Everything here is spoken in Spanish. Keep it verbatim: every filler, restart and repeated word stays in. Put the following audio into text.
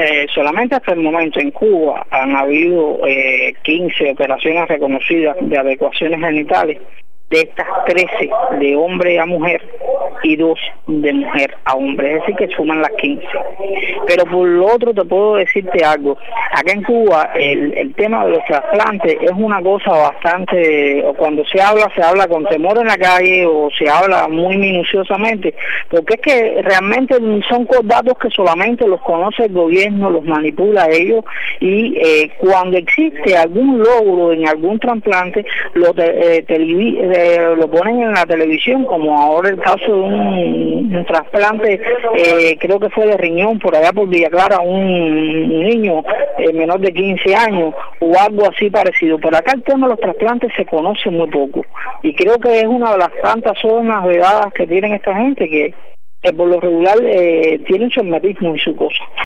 eh, solamente hasta el momento en Cuba han habido eh, quince operaciones reconocidas de adecuaciones genitales. De estas trece de hombre a mujer y dos de mujer a hombre, es decir que suman las quince. Pero por lo otro te puedo decirte algo, acá en Cuba el, el tema de los trasplantes es una cosa bastante, o cuando se habla, se habla con temor en la calle o se habla muy minuciosamente, porque es que realmente son datos que solamente los conoce el gobierno, los manipula ellos, y eh, cuando existe algún logro en algún trasplante, lo te, eh, televi Eh, lo ponen en la televisión, como ahora el caso de un, un trasplante, eh, creo que fue de riñón por allá por Villa Clara, un niño eh, menor de quince años o algo así parecido. Pero acá el tema de los trasplantes se conoce muy poco y creo que es una de las tantas zonas vedadas que tienen esta gente que, que por lo regular eh, tienen su hermetismo y su cosa.